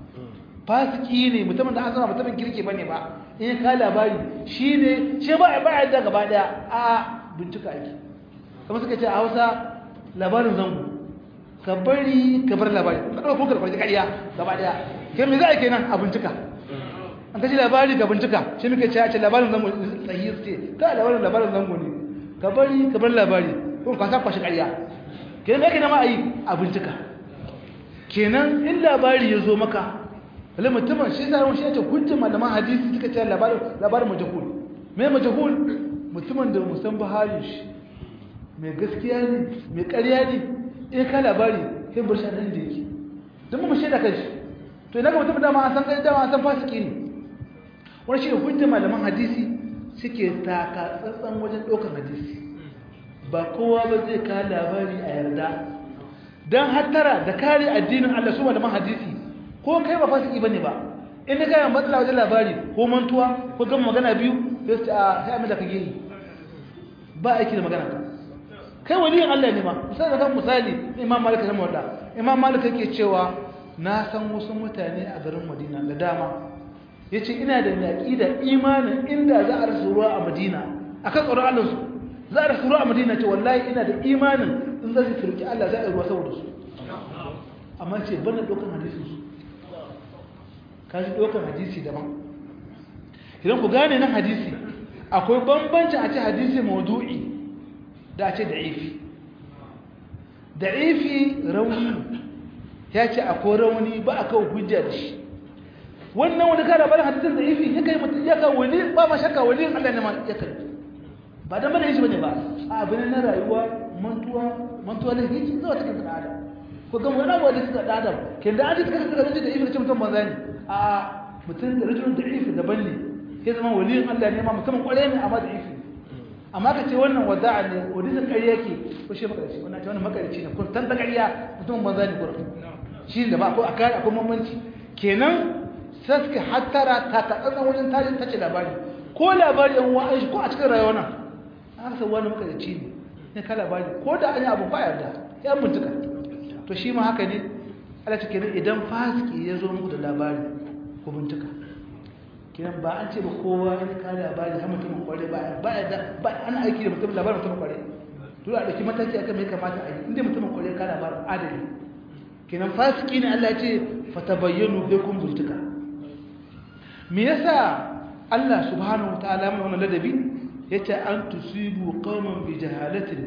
fasiki ne mutumin da an zama mutumin kirki bane ba in ka labari shine ce ba ba yadda gaba daya a bincika aiki kuma suka ce a Hausa labarin zango ka bari ka bar labari ka dauko ka farji kariya gaba daya kai me za a kenan a bincika an kaji labari ga bincika shi muke ce a ce labarin zango sahihi ce ka labarin labarin zango ne ka bari ka bar labari ko ka sa kwashi kariya kenan me kenan ma ayi a bincika kenan in labari ya zo maka wale mutumin shi zai shi yace hujjar malaman hadisi suka ce labarin labarin majhul me majhul mutumin da musan bahalin shi mai gaskiya ne mai ƙarya ne in ka labari sai bar shi nan da yake dan mu shaida kai to idan mutum da ma an san kai da ma an san fasiki ne wannan shi hujjar malaman hadisi suke taka tsantsan wajen dokar hadisi ba kowa ba zai ka labari a yarda dan hattara da kare addinin Allah su malaman hadisi ko kai ba fasiki bane ba in ka yi matsala wajen labari ko mantuwa ko gama magana biyu sai su a sai amma da kage yi ba aiki da magana ka kai waliyin Allah ne ma misali da kan misali Imam Malik rahimahullah Imam Malik yake cewa na san wasu mutane a garin Madina da dama yace ina da aqida imanin inda za a rasu ruwa a Madina akan tsoron Allah su za a rasu ruwa a Madina ce wallahi ina da imanin in zai turki Allah za a ruwa saboda su amma ce bana dokan hadisin su kaji ɗaukar hadisi daban idan ku gane nan hadisi akwai bambanci a ce hadisi maudu'i da a ce da'ifi da'ifi rauni ya ce akwai rauni ba a kawo hujja da shi wannan wani kada bari hadisin da'ifi ya kai mutum ya kawo wani ba ma shakka wani Allah ne ma ya kai ba dan bane shi bane ba a abin na rayuwa mantuwa mantuwa ne yake zuwa cikin dan adam ko ga wani abu da suka dan adam kin da hadisi kaga da da'ifi da ce mutum banza ne a mutum da rajulun da'ifi daban ne sai zama waliyin Allah ne ma mutumin kware ne amma da'ifi amma kace wannan wada'a ne wadisin ƙarya yake ko shi makarici wannan ce wannan makarici ne ko tan da ƙarya mutumin banza ne gurin shi da ba ko akari akwai mamanci kenan sai suka hattara ta ta tsantsan wajen tashi tace labari ko labari yan wa'an shi ko a cikin rayuwa nan an san wani makarici ne ne ka labari ko da an yi abu ba yarda ya mutuka to shi ma haka ne Allah ta kenan idan fasiki ya zo muku da labari ko bintuka kenan ba an ce ba kowa ya ka labari har mutum kware ba ba ba ana aiki da mutum labarin mutum kware to a dauki mataki akan me kamata a yi inda mutum kware ka labarin adali kenan fasiki ne Allah ya ce fatabayyanu bikum bintuka me yasa Allah subhanahu wataala mai wannan ladabi yace an tusibu qauman bi jahalatin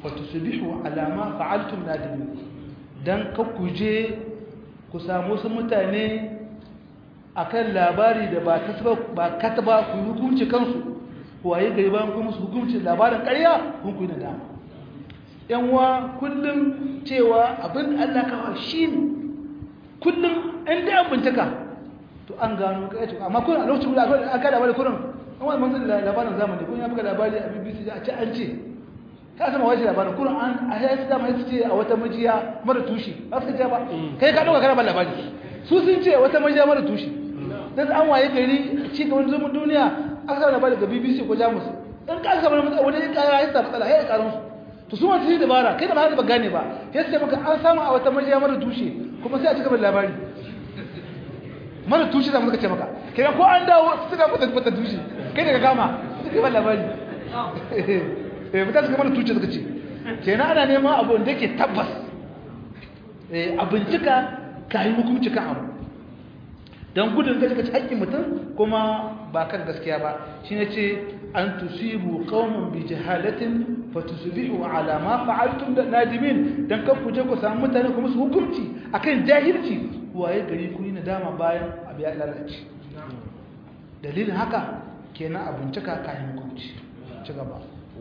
fatusbihu ala ma fa'altum nadimin dan ka kuje ku samu su mutane akan labari da ba ta ba kataba ku hukunci kansu waye gari bayan ku musu hukunci labarin ƙarya kun ku yi nadama yan wa kullum cewa abin Allah kawai shine kullum inda an bincika to an gano kai to amma kun a lokacin da aka kada labari kurin an wani manzon labarin zamani kun ya buga labari a B B C a ce an ce ka sama waje labarin kurin an a yayin da mai ce a wata majiya mara tushi ba su ce ba kai ka dauka kana labari su sun ce wata majiya mara tushi dan an waye gari ci gaban zumun duniya aka samu labari ga B B C ko Jamus dan ka samu wani ya kara ya matsala ya karon su to su wata dabara kai da ba ba gane ba sai sai maka an samu a wata majiya mara tushe kuma sai a ci gaban labari mara tushe da muka ce maka kai ko an dawo su ga mata mata tushe kai daga gama su gaban labari eh mutane suka mara tushe suka ce kenan ana neman abu da yake tabbas eh a bincika kai hukunci kan abu dan gudun kace kace haƙƙin mutum kuma ba kan gaskiya ba shine ce an tusibu qauman bi jahalatin fatusbihu ala ma fa'altum nadimin dan kan kuje ku samu mutane kuma su hukunci akan jahilci waye gari ku yi nadama bayan abu ya lalace dalilin haka kenan a bincika kayan hukunci ci gaba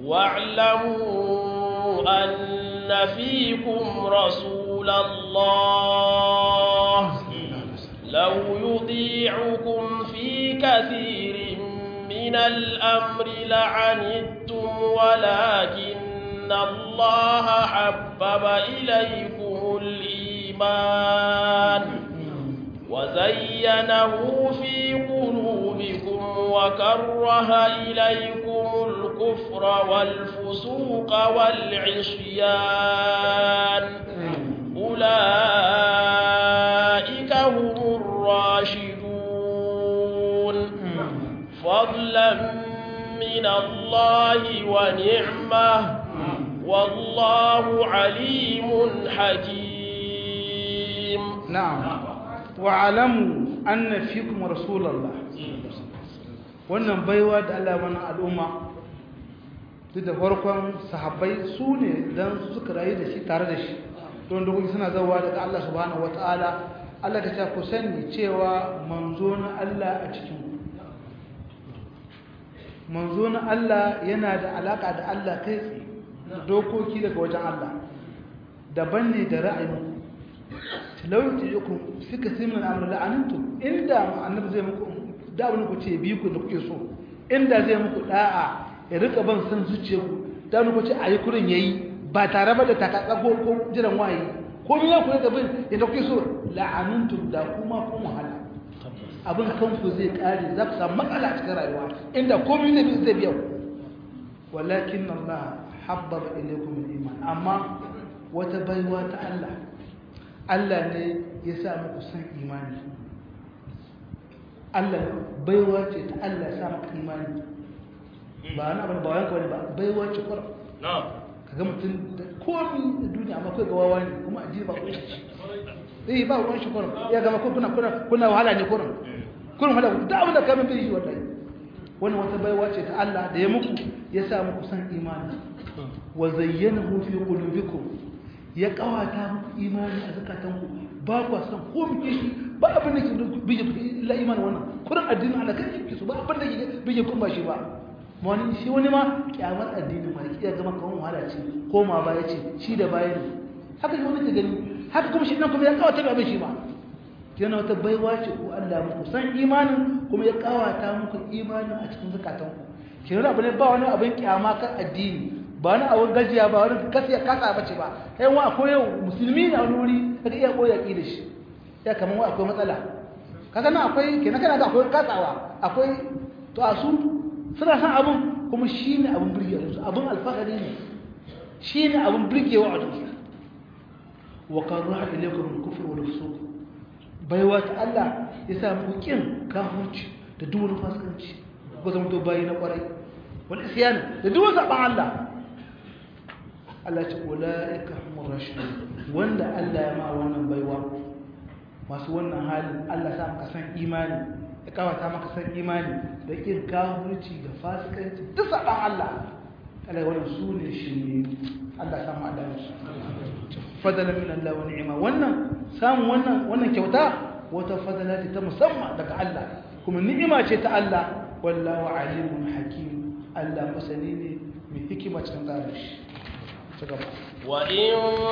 wa'lamu anna fiikum rasulallah لو يطيعكم في كثير من الأمر لعنتم ولكن الله حبب إليكم الإيمان وزينه في قلوبكم وكره إليكم الكفر والفسوق والعصيان أولئك هم الراشدون فضلا من الله ونعمة والله عليم حكيم نعم واعلموا أن فيكم رسول الله wannan baiwa da Allah mana al'umma duk da farkon sahabbai su ne dan suka rayu da shi tare da shi don dokoki suna zawa daga Allah subhanahu wataala Allah ta ce ku sani cewa manzo na Allah a cikin ku manzo na Allah yana da alaka da Allah kai tsaye dokoki daga wajen Allah daban ne da ra'ayin talawti yakum fika simin al-amr la'antum inda annabi zai muku da wani ku ce bi ku da kuke so inda zai muku da'a ya rika ban san zuciyarku da wani ku ce ayi kurin yayi ba tare ba da takatsago ko jiran wayi ko ni ya kula da bin yadda kuke so la'anuntum da kuma kun wahala abin kanku zai kare za ku samu matsala a cikin rayuwa inda komai ne zai biya walakin Allah habbaba ilaykum al-iman amma wata baiwa ta Allah Allah ne ya sa muku san imani Allah baiwa ce ta Allah ya sa muku imani ba na abin ba wanka wani ba baiwa ce kwar kaga mutum da komi da duniya amma kai ga wawa ne kuma addini ba ku shi eh ba ruwan shi kurin ya gama ko kuna kuna kuna wahala ne kurin kurin wahala da abin da kai mun yi wallahi wannan wata baiwa ce ta Allah da ya muku ya sa muku san imani wa zayyanahu fi qulubikum ya kawata muku imani a zakatanku ba ku san ko muke shi ba abin da ke bije illa imani wannan kurin addinin Allah kai ke so ba abin da ke bije kun ba shi ba wani shi wani ma kyamar addini ma ya gama kawon wahala ce ko ma baya ce shi da baya ne haka shi wani ta gani haka kuma shi nan kuma ya kawata abin shi ba yana wata baiwa ce ko Allah muku san imanin kuma ya kawata muku imanin a cikin zakatanku kenan abu ne ba wani abin kyama kan addini ba wani abin gajiya ba wani kasiya kasa bace ba kai wa akwai yau musulmi ne a wuri kaga iya koya ki da shi ya kaman wa akwai matsala kaga nan akwai kenan kana ga akwai kasawa akwai to a su suna san abin kuma shi ne abin birgewa su abin alfahari ne shi ne abin birgewa a duniya wa karruha ilaykum al-kufr wal fusuq baiwa ta Allah ya sa muku kin kafirci da duk wani fasikanci ko zama to bayi na kwarai wal isyan da duk wani saban Allah Allah ya ce ulaika humur rashidun wanda Allah ya ma wannan baiwa masu wannan halin Allah ya sa maka san imani ya kawata maka san imani da kin kafirci da fasikanci duk saban Allah Allah wannan su ne shi Allah samu adamu fadalan min Allah wa ni'ima wannan samu wannan wannan kyauta wata fadala ta musamman daga Allah kuma ni'ima ce ta Allah wallahu alimun hakim Allah masani ne mai hikima cikin tsarin shi وإن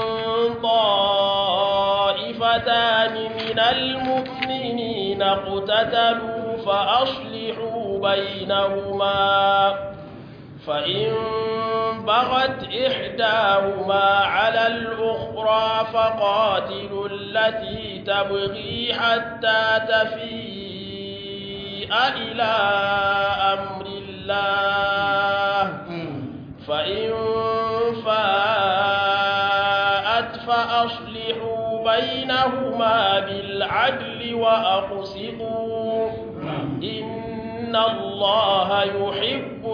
طائفتان من المؤمنين اقتتلوا فأصلحوا بينهما فإن بغت إحداهما على الأخرى فقاتلوا التي تبغي حتى تفيء إلى أمر الله فإن فاءت فأصلحوا بينهما بالعدل وأقسطوا إن الله يحب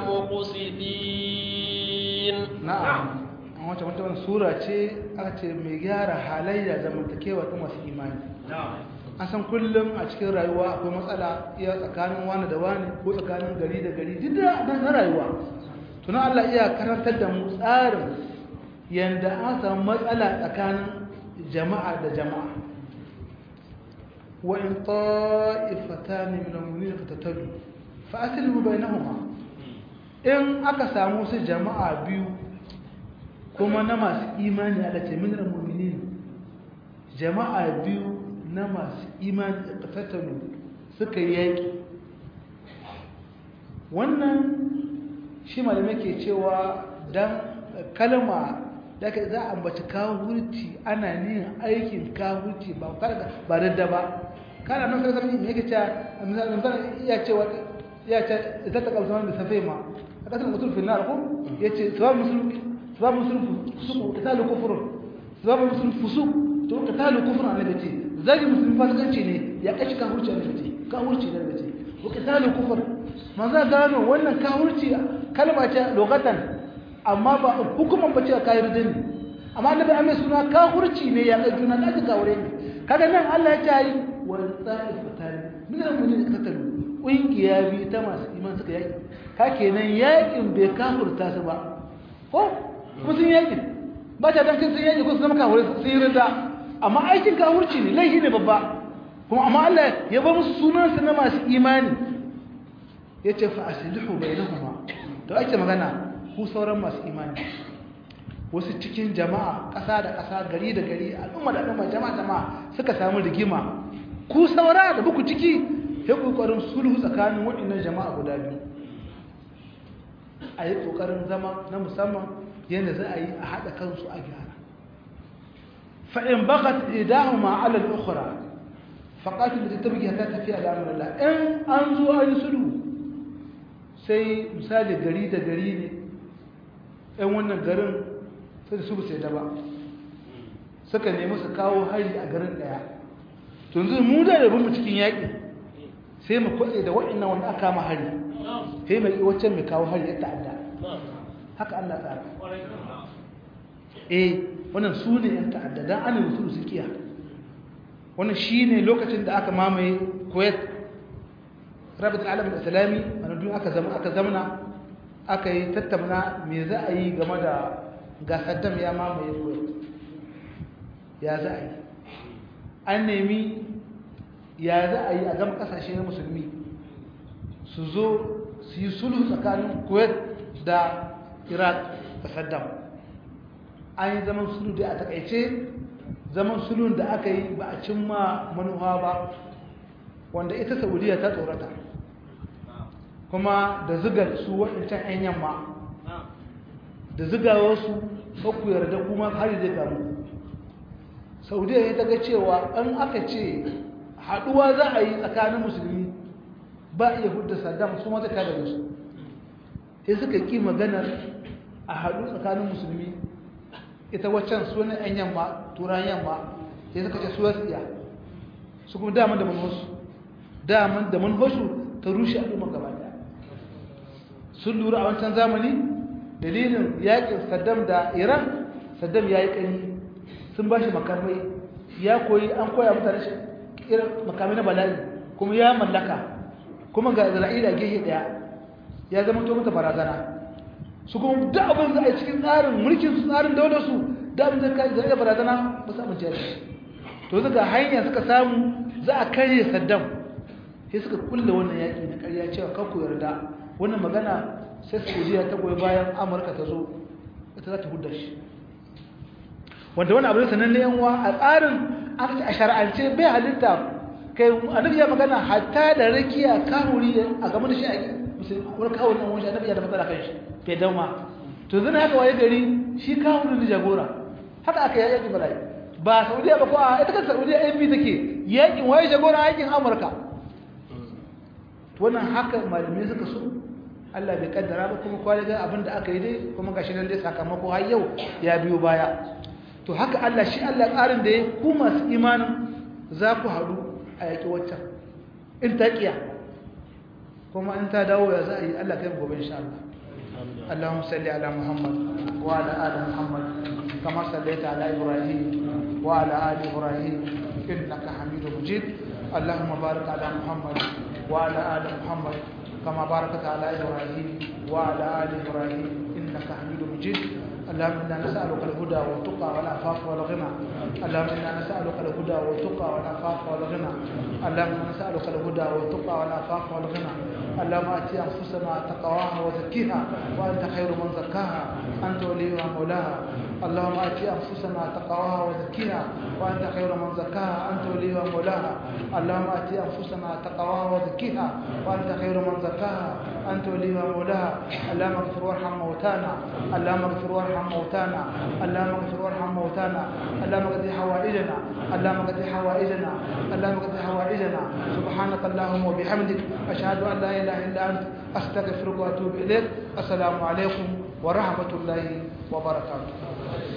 المقسطين. نعم. wata wata sura ce aka ce mai gyara halayya zamantakewa ta masu imani. An san kullum a cikin rayuwa akwai matsala iya tsakanin wani da wani ko tsakanin gari da gari duk da na rayuwa. Tunan Allah iya karantar da mu tsarin yadda an samu matsala tsakanin jama'a da jama'a. Wa in ta'ifatan min al-mu'minin qatatalu fa aslihu bainahuma. In aka samu su jama'a biyu kuma na masu imani ala ce min al-mu'minin jama'a biyu na masu imani qatatalu suka yaki. Wannan shi malamai ke cewa dan kalma da za a ambaci kawurci ana nihin aikin kawurci ba ba dadda ba kana nan sai zama yake cewa misalin iya cewa ya ce ita ta kalma da safe ma a kasar musul fi nar ko yace sabab musul sabab musul fusuq qitalu kufr sabab musul fusuq to qitalu kufr annabi ce zagi musulmi fasikanci ne ya kashi kawurci annabi ce kawurci ne annabi ce wa qitalu kufr manzo gano wannan kawurci kalma ce lokatan amma ba hukuman bace ka yi ridin amma annabi amma suna kafirci ne ya kai juna kaji kawure ne kaga nan Allah ya ce wa ta'ifatan min al-mu'minin qatalu kungiya bi ta masu iman suka yaki ka kenan yakin bai kafirta su ba ko musun yakin ba ta dan sun yaki ko su zama kafire sun yi ridda amma aikin kafirci ne laifi ne babba kuma amma Allah ya ba musu sunan su na masu imani yace fa aslihu bainahuma to ake magana ku sauran masu imani wasu cikin jama'a ƙasa da ƙasa gari da gari al'umma da al'umma jama'a jama'a suka samu rigima ku saura da buku ciki sai ku ƙoƙarin sulhu tsakanin waɗannan jama'a guda biyu a yi ƙoƙarin zama na musamman yadda za a yi a haɗa kansu a gyara fa'in bakat idahuma ala al-ukhra faqatil da tabki ta tafiya da amrullah in an zo an yi sulhu sai misali gari da gari ne ‘yan wannan garin sai su sai da ba suka nemi su kawo hari a garin ɗaya tunzu mu da rabin mu cikin yaƙi sai mu kwatse da waɗannan wanda aka kama hari sai mai waccan mai kawo hari ya ta'adda haka Allah tsara eh wannan su ne ‘yan ta'adda don ana musu su kiya wannan shi ne lokacin da aka mamaye Kuwait rabitul alamin islami wannan duniya aka zama aka zamana aka yi tattauna me za a yi game da ga Saddam ya mamaye Kuwait ya za a yi an nemi ya za a yi a gama kasashe na musulmi su zo su yi sulhu tsakanin Kuwait da Iraq da Saddam an yi zaman sulhu da a takaice zaman sulhun da aka yi ba a cimma manufa ba wanda ita Saudiya ta tsorata kuma da zigar su waɗancan 'yan yamma da zigawarsu ku yarda kuma hari zai kamu Saudiya ya ta ga cewa an aka ce haɗuwa za a yi tsakanin musulmi ba iya hudda Saddam su mata kada da su sai suka ƙi maganar a haɗu tsakanin musulmi ita waccan sunan 'yan yamma turan yamma sai suka ce suwa tsiya su kuma daman da manhosu daman da manhosu ta rushe al'umma gaba daya sun lura a wancan zamani dalilin yakin Saddam da Iran Saddam ya yi ƙani sun ba shi makamai ya koyi an koya mutane shi irin makamai na bala'i kuma ya mallaka kuma ga Isra'ila gehe daya ya zama to mata barazana su kuma duk abin za a yi cikin tsarin mulkin su tsarin daular su da abin zai kai da barazana ba su amince da shi to suka hanya suka samu za a karye Saddam sai suka kulle wannan yaki na ƙarya cewa kan ku yarda wannan magana sai Saudiya ta goyi bayan Amurka ta zo ita za ta hudda shi wanda wannan abin sanan ne yan uwa a tsarin a shar'ance bai halitta kai annabi ya magana hatta da rakiya kahuri a game da shi a musulmi wani kawai nan wani annabi ya da matsala kan shi bai dauma to zan haka waye gari shi kahurin da jagora haka aka yi yaƙi bala'i ba Saudiya ba ko a ita kan Saudiya A P take yaƙin waye jagora yaƙin Amurka wannan haka malamai suka so Allah bai kaddara ba kuma kwale ga abin da aka yi dai kuma gashi nan dai sakamako har yau ya biyo baya to haka Allah shi Allah tsarin da ya ku masu imanin za ku haɗu a yaƙi waccan in ta ƙiya kuma in ta dawo ya za a yi Allah kai gobe insha Allah اللهم صل على محمد وعلى آل محمد كما صليت على إبراهيم وعلى آل إبراهيم إنك حميد مجيد اللهم بارك على محمد وعلى آل محمد كما باركت على إبراهيم وعلى آل إبراهيم إنك حميد مجيد اللهم إنا نسألك الهدى والتقى والعفاف والغنى اللهم إنا نسألك الهدى والتقى والعفاف والغنى اللهم إنا نسألك الهدى والتقى والعفاف والغنى اللهم آتي أنفسنا تقواها وزكيها وأنت خير من زكاها أنت وليها مولاها اللهم آتي أنفسنا تقواها وزكيها وأنت خير من زكاها أنت وليها مولاها اللهم آتي أنفسنا تقواها وزكيها وأنت خير من زكاها أنت وليها مولاها اللهم اغفر وارحم موتانا اللهم اغفر وارحم موتانا اللهم اغفر وارحم موتانا اللهم قد حوائجنا اللهم قد حوائجنا اللهم قد حوائجنا سبحانك اللهم وبحمدك أشهد أن لا إله إلا أنت أستغفرك وأتوب إليك السلام عليكم ورحمة الله وبركاته